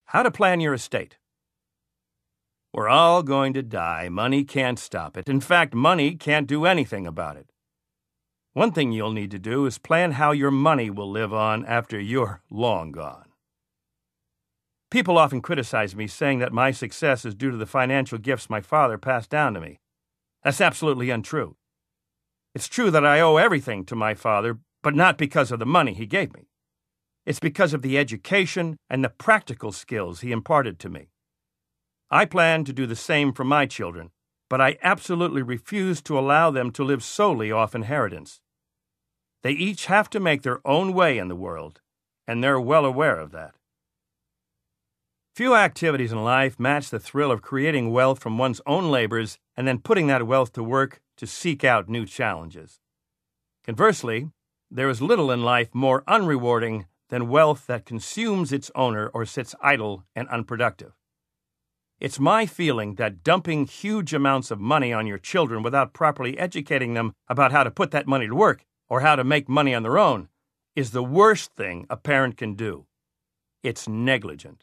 How to plan your estate. We're all going to die. Money can't stop it. In fact, money can't do anything about it. One thing you'll need to do is plan how your money will live on after you're long gone. People often criticize me, saying that my success is due to the financial gifts my father passed down to me. That's absolutely untrue. It's true that I owe everything to my father, but not because of the money he gave me. It's because of the education and the practical skills he imparted to me. I plan to do the same for my children, but I absolutely refuse to allow them to live solely off inheritance. They each have to make their own way in the world, and they're well aware of that. Few activities in life match the thrill of creating wealth from one's own labors and then putting that wealth to work to seek out new challenges. Conversely, there is little in life more unrewarding than wealth that consumes its owner or sits idle and unproductive. It's my feeling that dumping huge amounts of money on your children without properly educating them about how to put that money to work or how to make money on their own is the worst thing a parent can do. It's negligent.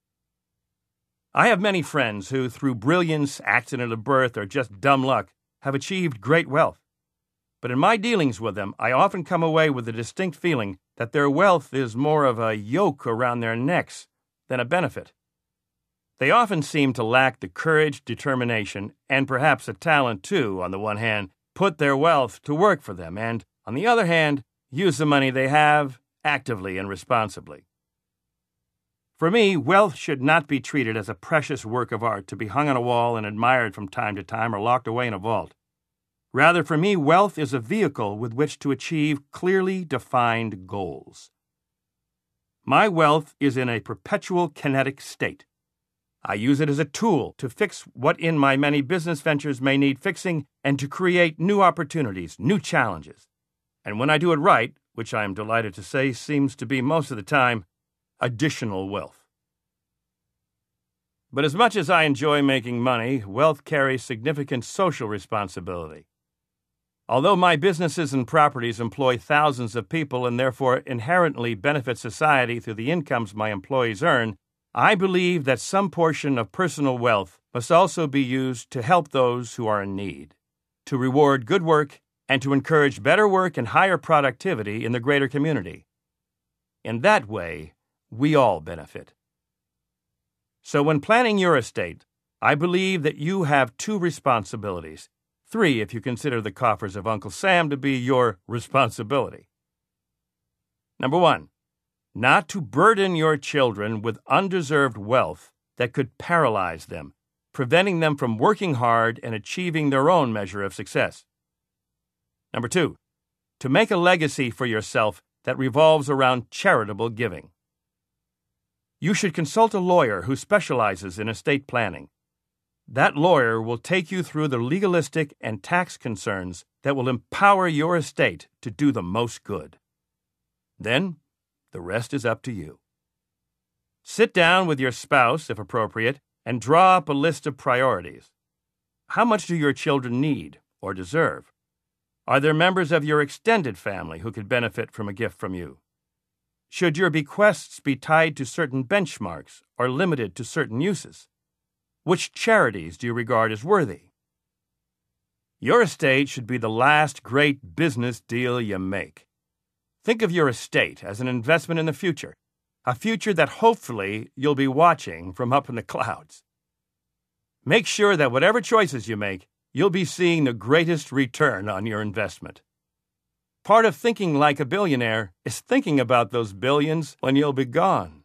I have many friends who, through brilliance, accident of birth, or just dumb luck, have achieved great wealth. But in my dealings with them, I often come away with the distinct feeling that their wealth is more of a yoke around their necks than a benefit. They often seem to lack the courage, determination, and perhaps a talent to, on the one hand, put their wealth to work for them, and, on the other hand, use the money they have actively and responsibly. For me, wealth should not be treated as a precious work of art to be hung on a wall and admired from time to time or locked away in a vault. Rather, for me, wealth is a vehicle with which to achieve clearly defined goals. My wealth is in a perpetual kinetic state. I use it as a tool to fix what in my many business ventures may need fixing and to create new opportunities, new challenges. And when I do it right, which I am delighted to say seems to be most of the time, additional wealth. But as much as I enjoy making money, wealth carries significant social responsibility. Although my businesses and properties employ thousands of people and therefore inherently benefit society through the incomes my employees earn, I believe that some portion of personal wealth must also be used to help those who are in need, to reward good work, and to encourage better work and higher productivity in the greater community. In that way, we all benefit. So when planning your estate, I believe that you have two responsibilities. 3 if you consider the coffers of Uncle Sam to be your responsibility. Number 1, not to burden your children with undeserved wealth that could paralyze them, preventing them from working hard and achieving their own measure of success. Number 2, to make a legacy for yourself that revolves around charitable giving. You should consult a lawyer who specializes in estate planning. That lawyer will take you through the legalistic and tax concerns that will empower your estate to do the most good. Then, the rest is up to you. Sit down with your spouse, if appropriate, and draw up a list of priorities. How much do your children need or deserve? Are there members of your extended family who could benefit from a gift from you? Should your bequests be tied to certain benchmarks or limited to certain uses? Which charities do you regard as worthy? Your estate should be the last great business deal you make. Think of your estate as an investment in the future, a future that hopefully you'll be watching from up in the clouds. Make sure that whatever choices you make, you'll be seeing the greatest return on your investment. Part of thinking like a billionaire is thinking about those billions when you'll be gone.